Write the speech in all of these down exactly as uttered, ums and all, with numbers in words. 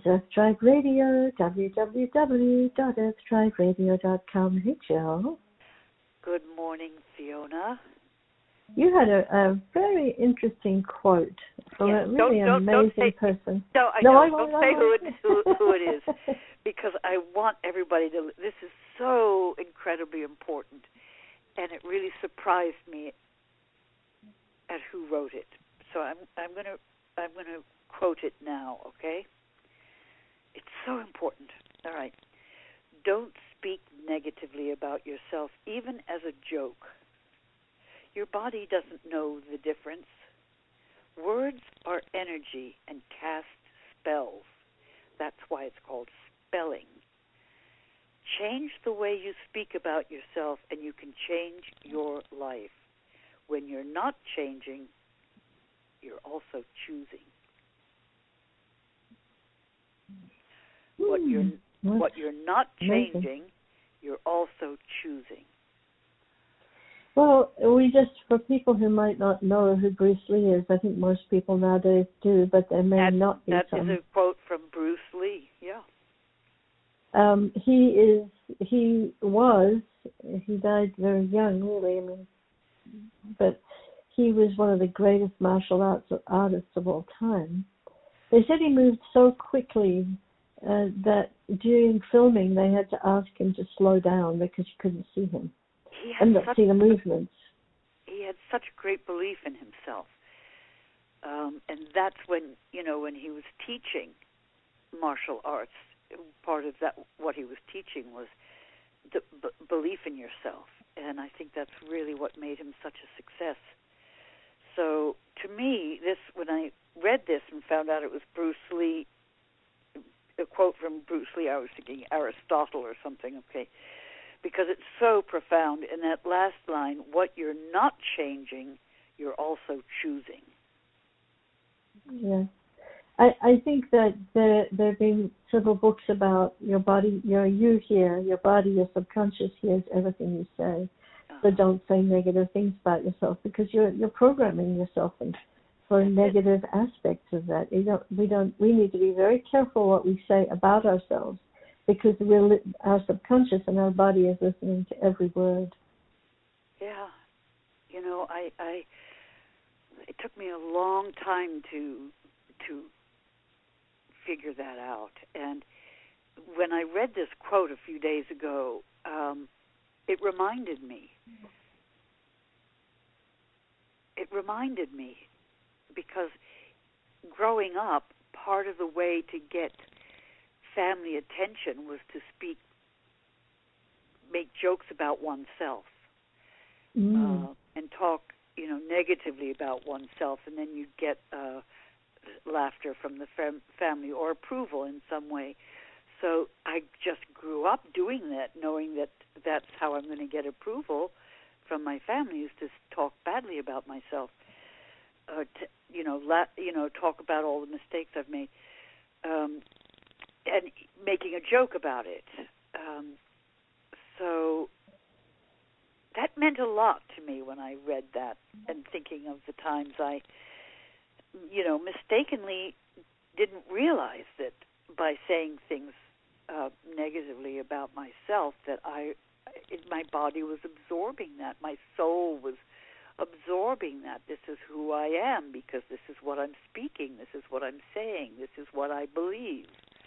Earth Tribe Radio, w w w dot earth tribe radio dot com. Hey, Jill. Good morning, Fiona. You had a, a very interesting quote from yes. a really don't, don't, amazing don't say, person. No, I no, know. I Don't won't, say I who it, won't. who, who it is, because I want everybody to. This is so incredibly important, and it really surprised me at who wrote it. So I'm I'm gonna I'm gonna quote it now. Okay. It's so important. All right. Don't speak negatively about yourself, even as a joke. Your body doesn't know the difference. Words are energy and cast spells. That's why it's called spelling. Change the way you speak about yourself, and you can change your life. When you're not changing, you're also choosing. Hmm. What you're what you're not changing, amazing. You're also choosing. Well, we just, for people who might not know who Bruce Lee is, I think most people nowadays do, but there may that, not be that some. That is a quote from Bruce Lee, yeah. Um, he is, he was, he died very young, really, I mean, but he was one of the greatest martial arts artists of all time. They said he moved so quickly uh, that during filming they had to ask him to slow down because you couldn't see him he had and not such, see the movements. He had such great belief in himself. Um, and that's when, you know, when he was teaching martial arts, part of that, what he was teaching was the b- belief in yourself. And I think that's really what made him such a success. So to me, this, when I read this and found out it was Bruce Lee, a quote from Bruce Lee, I was thinking Aristotle or something, okay, because it's so profound. In that last line, what you're not changing, you're also choosing. Yeah. I, I think that there there have been several books about your body, your you here, your body, your subconscious hears everything you say. Uh-huh. So don't say negative things about yourself because you're you're programming yourself and for negative aspects of that. You don't we don't we need to be very careful what we say about ourselves because we're li- our subconscious and our body is listening to every word. Yeah. You know, I I it took me a long time to to figure that out. And when I read this quote a few days ago, um, it reminded me. It reminded me because growing up, part of the way to get family attention was to speak, make jokes about oneself, Mm. uh, and talk, you know, negatively about oneself, and then you'd get uh, laughter from the fam- family or approval in some way. So I just grew up doing that, knowing that that's how I'm going to get approval from my family, is to talk badly about myself, uh, to, you know, la- you know, talk about all the mistakes I've made, um, and making a joke about it. Um, so that meant a lot to me when I read that, and thinking of the times I, you know, mistakenly didn't realize that by saying things uh, negatively about myself, that I, it, my body was absorbing that, my soul was absorbing that. This is who I am because this is what I'm speaking, this is what I'm saying, this is what I believe.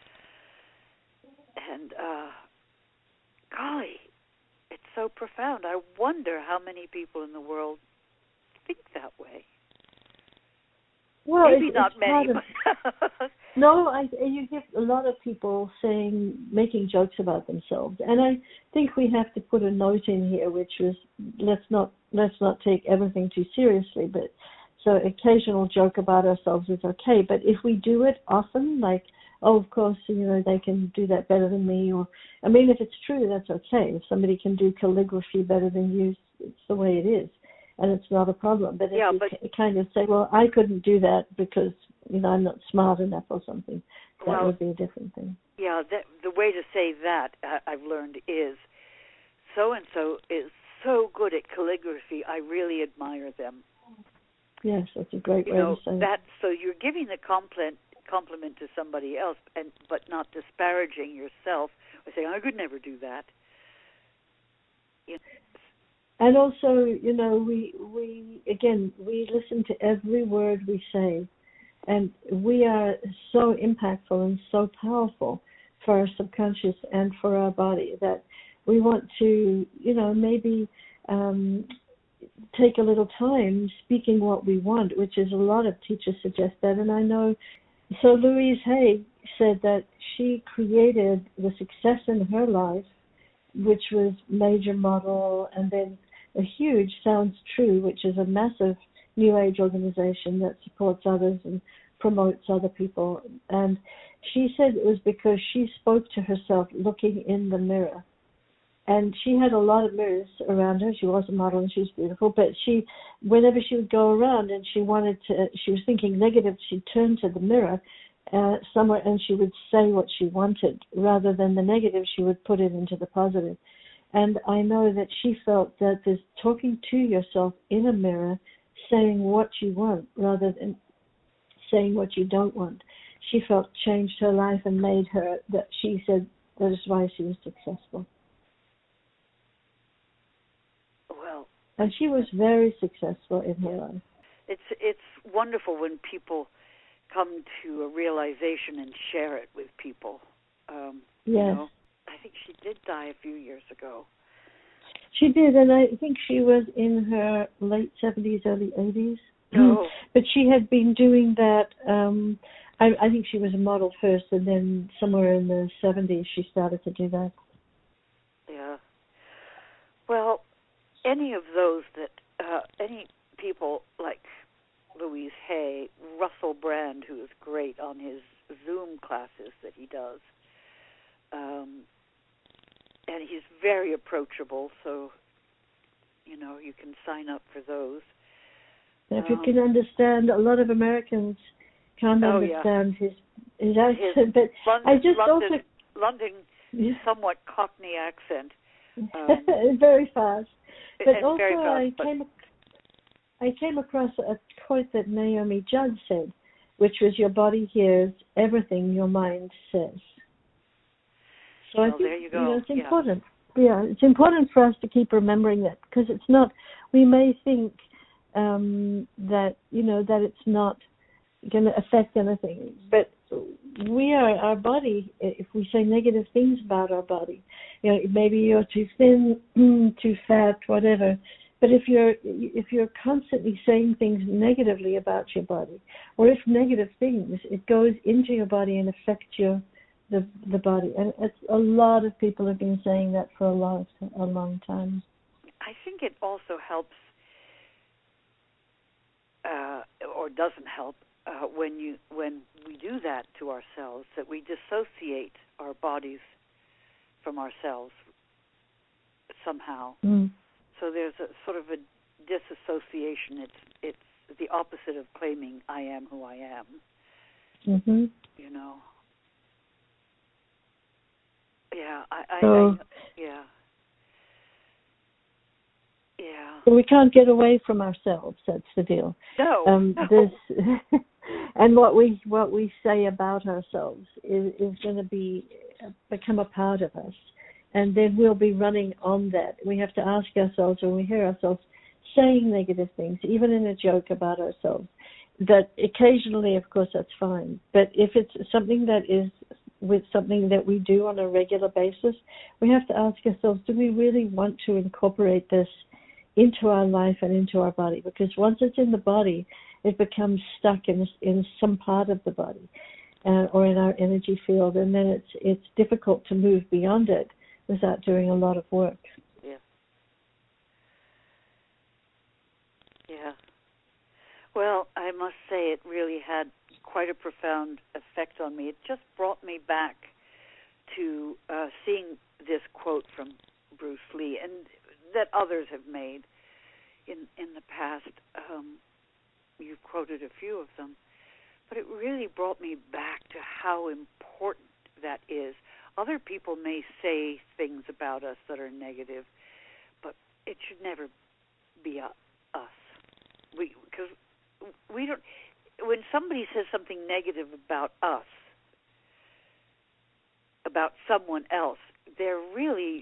And uh, golly, it's so profound. I wonder how many people in the world think that way. Well, Maybe it's, not it's many. But no, I, you get a lot of people saying, making jokes about themselves, and I think we have to put a note in here, which was let's not let's not take everything too seriously. But so occasional joke about ourselves is okay, but if we do it often, like, oh, of course, you know, they can do that better than me, or I mean, if it's true, that's okay. If somebody can do calligraphy better than you, it's the way it is. And it's not a problem. But if yeah, you but, c- kind of say, well, I couldn't do that because, you know, I'm not smart enough or something, that well, would be a different thing. Yeah, that, the way to say that, uh, I've learned, is so-and-so is so good at calligraphy, I really admire them. Yes, that's a great You way know, to say that, so you're giving the compliment, compliment to somebody else, and but not disparaging yourself or saying, I could never do that. You know. And also, you know, we, we, again, we listen to every word we say, and we are so impactful and so powerful for our subconscious and for our body that we want to, you know, maybe um, take a little time speaking what we want, which is a lot of teachers suggest that. And I know, so Louise Hay said that she created the success in her life, which was Major Model, and then a huge Sounds True, which is a massive New Age organization that supports others and promotes other people. And she said it was because she spoke to herself looking in the mirror. And she had a lot of mirrors around her. She was a model and she was beautiful. But she, whenever she would go around and she wanted to, she was thinking negative, she'd turn to the mirror uh, somewhere and she would say what she wanted. Rather than the negative, she would put it into the positive. And I know that she felt that this talking to yourself in a mirror, saying what you want rather than saying what you don't want, she felt changed her life and made her, that she said that is why she was successful. Well, and she was very successful in her life. It's it's wonderful when people come to a realization and share it with people. Um, yes. You know, I think she did die a few years ago. She did, and I think she was in her late seventies, early eighties. Oh. But she had been doing that, um, I, I think she was a model first, and then somewhere in the seventies she started to do that. Yeah. Well, any of those that, uh, any people like Louise Hay, Russell Brand, who is great on his Zoom classes that he does, um, and he's very approachable, so, you know, you can sign up for those. If um, you can understand, a lot of Americans can't oh, understand yeah. his his accent, his but London, I just London, also... London, Yeah. somewhat Cockney accent. Um, very fast. But also very fast, I but came I came across a quote that Naomi Judd said, which was, your body hears everything your mind says. So well, I think there you go. you know, it's yeah. important. Yeah, it's important for us to keep remembering that, because it's not, we may think um, that, you know, that it's not going to affect anything, but we are, our body, if we say negative things about our body, you know, maybe you're too thin, too fat, whatever, but if you're if you're constantly saying things negatively about your body, or if negative things, it goes into your body and affects your the the body. And it's, a lot of people have been saying that for a long a long time. I think it also helps, uh, or doesn't help, uh, when you when we do that to ourselves, that we dissociate our bodies from ourselves somehow. Mm. So there's a sort of a disassociation. It's it's the opposite of claiming I am who I am. Mm-hmm. You know. Yeah, I, I, So, I yeah. Yeah. So we can't get away from ourselves. That's the deal. No. Um, no. this, and what we what we say about ourselves is, is going to be become a part of us, and then we'll be running on that. We have to ask ourselves, when we hear ourselves saying negative things, even in a joke about ourselves, that occasionally, of course, that's fine. But if it's something that is with something that we do on a regular basis, we have to ask ourselves, do we really want to incorporate this into our life and into our body? Because once it's in the body, it becomes stuck in in some part of the body uh, or in our energy field, and then it's it's difficult to move beyond it without doing a lot of work. Yeah. Yeah. Well, I must say it really had quite a profound effect on me. It just brought me back to uh, seeing this quote from Bruce Lee, and that others have made in in the past. Um, you've quoted a few of them, but it really brought me back to how important that is. Other people may say things about us that are negative, but it should never be uh, us. We because we don't. when somebody says something negative about us, about someone else, they're really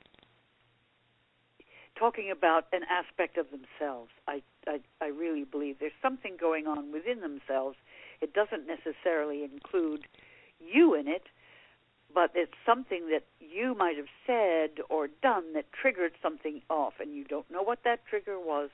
talking about an aspect of themselves. I, I, I really believe there's something going on within themselves. It doesn't necessarily include you in it, but it's something that you might have said or done that triggered something off, and you don't know what that trigger was.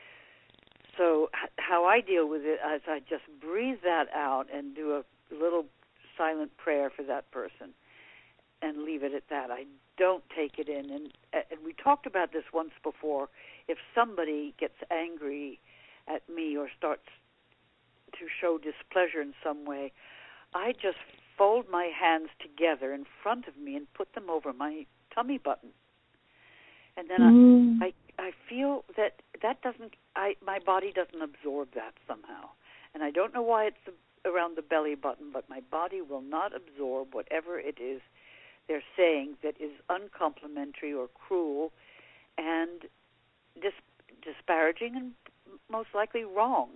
So h- how I deal with it is I just breathe that out and do a little silent prayer for that person and leave it at that. I don't take it in. And, and we talked about this once before. If somebody gets angry at me or starts to show displeasure in some way, I just fold my hands together in front of me and put them over my tummy button. And then mm. I, I I feel that that doesn't, I my body doesn't absorb that somehow. And I don't know why it's around the belly button, but my body will not absorb whatever it is they're saying that is uncomplimentary or cruel and dis- disparaging and most likely wrong,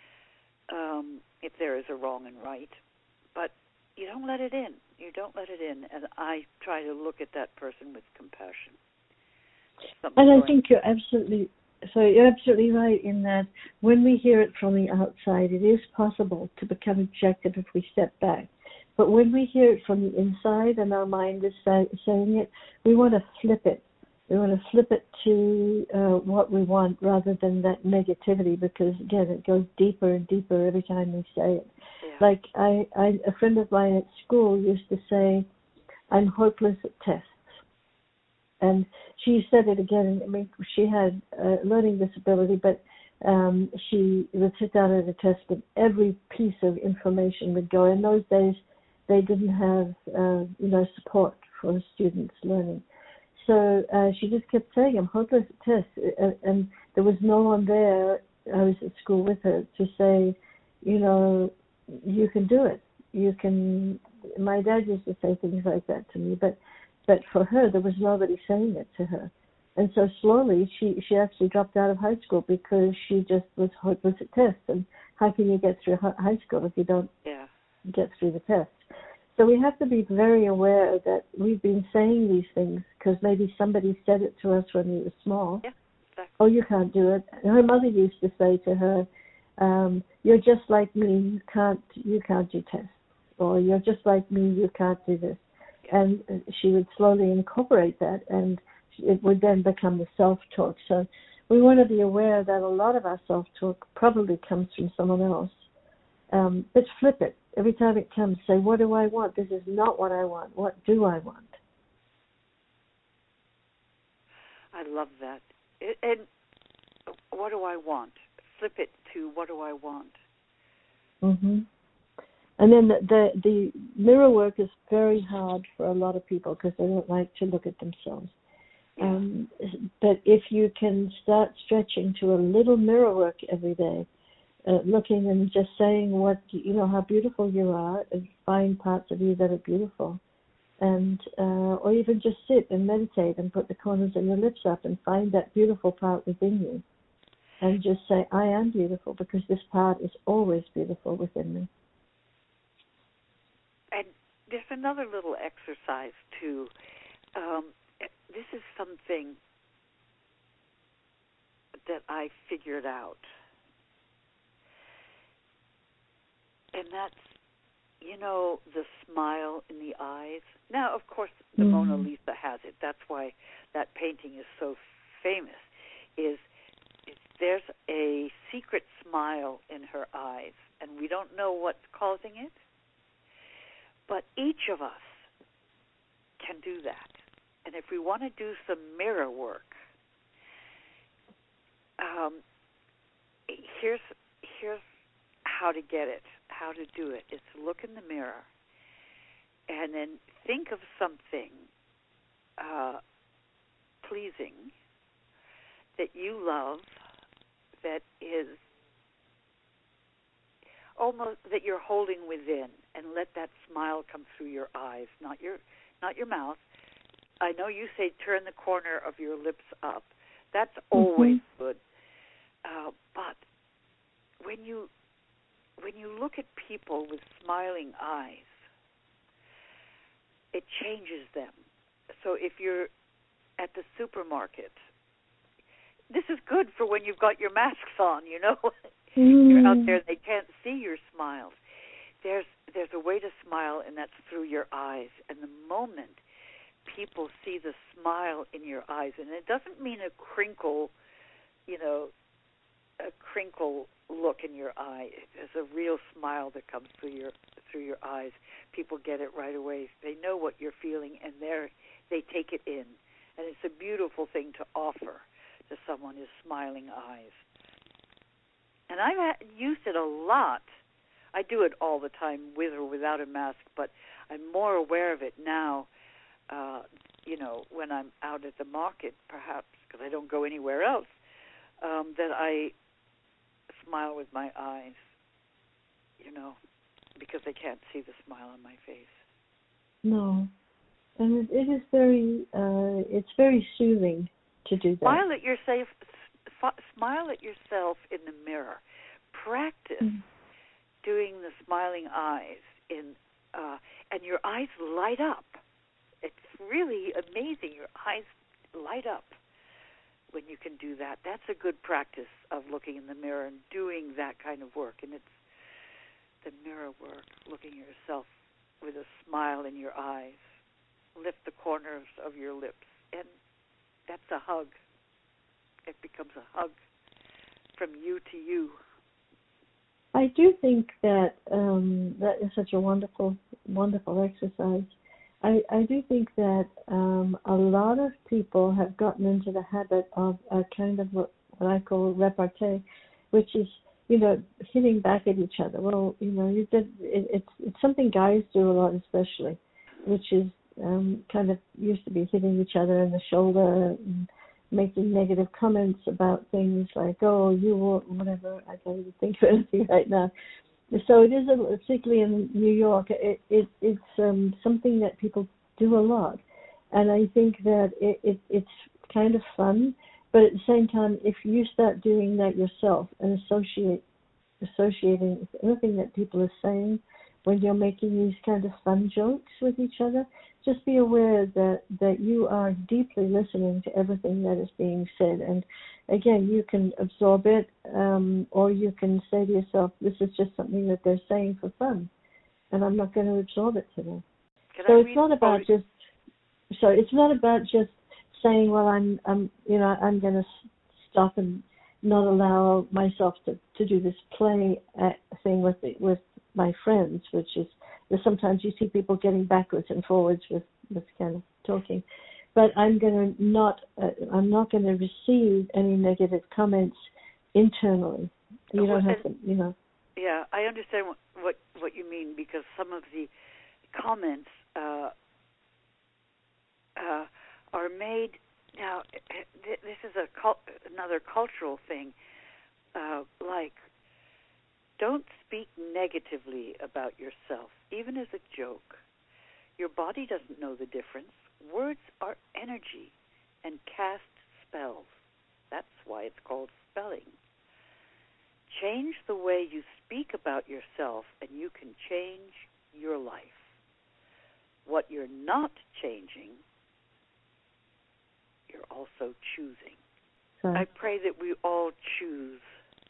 um, if there is a wrong and right. But you don't let it in. You don't let it in. And I try to look at that person with compassion. And I think you're absolutely, so you're absolutely right in that when we hear it from the outside, it is possible to become objective if we step back. But when we hear it from the inside and our mind is say, saying it, we want to flip it. We want to flip it to uh, what we want rather than that negativity, because, again, it goes deeper and deeper every time we say it. Yeah. Like I, I, a friend of mine at school used to say, I'm hopeless at tests. And she said it again. I mean, she had a learning disability, but um, she would sit down at a test and every piece of information would go. In those days, they didn't have, uh, you know, support for students learning. So uh, she just kept saying, I'm hopeless at tests. And, and there was no one there, I was at school with her, to say, you know, you can do it. You can, my dad used to say things like that to me, but But for her, there was nobody saying it to her. And so slowly, she, she actually dropped out of high school because she just was hopeless at tests. And how can you get through high school if you don't yeah. get through the test? So we have to be very aware that we've been saying these things because maybe somebody said it to us when we were small. Yeah, exactly. Oh, you can't do it. And her mother used to say to her, um, you're just like me, you can't, you can't do tests. Or you're just like me, you can't do this. And she would slowly incorporate that, and it would then become the self-talk. So we want to be aware that a lot of our self-talk probably comes from someone else. Um, but flip it. Every time it comes, say, what do I want? This is not what I want. What do I want? I love that. It, and what do I want? Flip it to what do I want? Mm-hmm. And then the, the the mirror work is very hard for a lot of people because they don't like to look at themselves. Yeah. Um, but if you can start stretching to a little mirror work every day, uh, looking and just saying what, you know, how beautiful you are, and find parts of you that are beautiful. And uh, or even just sit and meditate and put the corners of your lips up and find that beautiful part within you. And just say, I am beautiful because this part is always beautiful within me. And there's another little exercise, too. Um, this is something that I figured out. And that's, you know, the smile in the eyes. Now, of course, the mm-hmm. Mona Lisa has it. That's why that painting is so famous, is there's a secret smile in her eyes, and we don't know what's causing it. But each of us can do that. And if we want to do some mirror work, um, here's here's how to get it, how to do it. It's look in the mirror and then think of something uh, pleasing that you love, that is almost that you're holding within, and let that smile come through your eyes, not your not your mouth. I know you say turn the corner of your lips up. That's always mm-hmm. good. Uh, but when you when you look at people with smiling eyes, it changes them. So if you're at the supermarket, this is good for when you've got your masks on, you know. Mm. You're out there, they can't see your smiles. There's there's a way to smile, and that's through your eyes. And the moment people see the smile in your eyes, and it doesn't mean a crinkle, you know, a crinkle look in your eye. There's a real smile that comes through your through your eyes. People get it right away. They know what you're feeling, and they they take it in. And it's a beautiful thing to offer to someone who's smiling eyes. And I've used it a lot. I do it all the time, with or without a mask, but I'm more aware of it now, uh, you know, when I'm out at the market, perhaps, because I don't go anywhere else, um, that I smile with my eyes, you know, because they can't see the smile on my face. No. And it, it is very, uh, it's very soothing to do that. Smile at yourself, smile at yourself in the mirror. Practice mm. doing the smiling eyes, in, uh, and your eyes light up. It's really amazing. Your eyes light up when you can do that. That's a good practice of looking in the mirror and doing that kind of work. And it's the mirror work, looking at yourself with a smile in your eyes. Lift the corners of your lips, and that's a hug. It becomes a hug from you to you. I do think that um, that is such a wonderful, wonderful exercise. I, I do think that um, a lot of people have gotten into the habit of a kind of what, what I call repartee, which is, you know, hitting back at each other. Well, you know, you did, it, it's it's something guys do a lot, especially, which is um, kind of used to be hitting each other in the shoulder and making negative comments about things like, oh, you won't, whatever. I can't even think of anything right now. So it is, a, particularly in New York, it, it, it's um, something that people do a lot. And I think that it, it, it's kind of fun, but at the same time, if you start doing that yourself and associate associating with anything that people are saying when you're making these kind of fun jokes with each other, just be aware that, that you are deeply listening to everything that is being said. And again, you can absorb it, um, or you can say to yourself, this is just something that they're saying for fun, and I'm not going to absorb it today. Can so I it's not about just, so it's not about just saying, well, I'm, I'm, you know, I'm going to stop and not allow myself to, to do this play thing with the, with my friends, which is, sometimes you see people getting backwards and forwards with this kind of talking. But I'm going to not, uh, I'm not going to receive any negative comments internally. You well, don't have to, you know. Yeah, I understand what, what, what you mean, because some of the comments uh, uh, are made. Now, this is a cult, another cultural thing, uh, like, don't speak negatively about yourself, even as a joke. Your body doesn't know the difference. Words are energy and cast spells. That's why it's called spelling. Change the way you speak about yourself, and you can change your life. What you're not changing, you're also choosing. Sorry. I pray that we all choose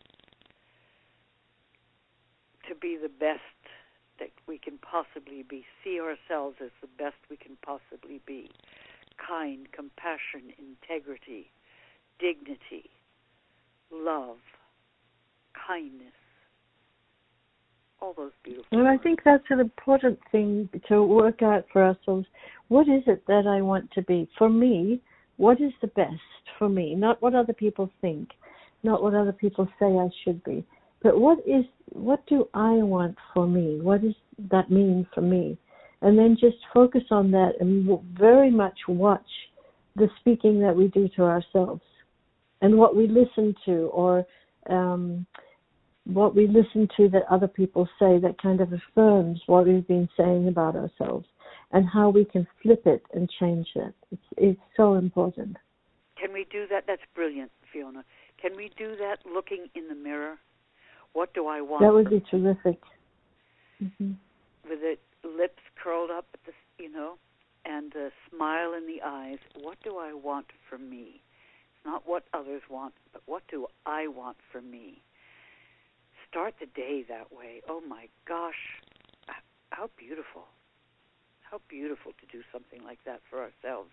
to be the best that we can possibly be, see ourselves as the best we can possibly be. Kind, compassion, integrity, dignity, love, kindness, all those beautiful And I words. think that's an important thing to work out for ourselves. What is it that I want to be? For me, what is the best for me? Not what other people think, not what other people say I should be. But what is, what do I want for me? What does that mean for me? And then just focus on that and very much watch the speaking that we do to ourselves and what we listen to, or um, what we listen to that other people say that kind of affirms what we've been saying about ourselves, and how we can flip it and change that. It's, it's so important. Can we do that? That's brilliant, Fiona. Can we do that looking in the mirror? What do I want? That would be terrific. Mm-hmm. With the lips curled up, at the, you know, and a smile in the eyes. What do I want for me? It's not what others want, but what do I want for me? Start the day that way. Oh, my gosh. How beautiful. How beautiful to do something like that for ourselves.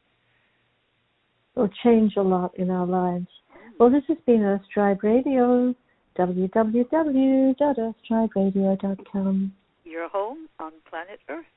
It'll change a lot in our lives. Well, this has been Earth Tribe Radio, w w w dot earth tribe radio dot com. Your home on planet Earth.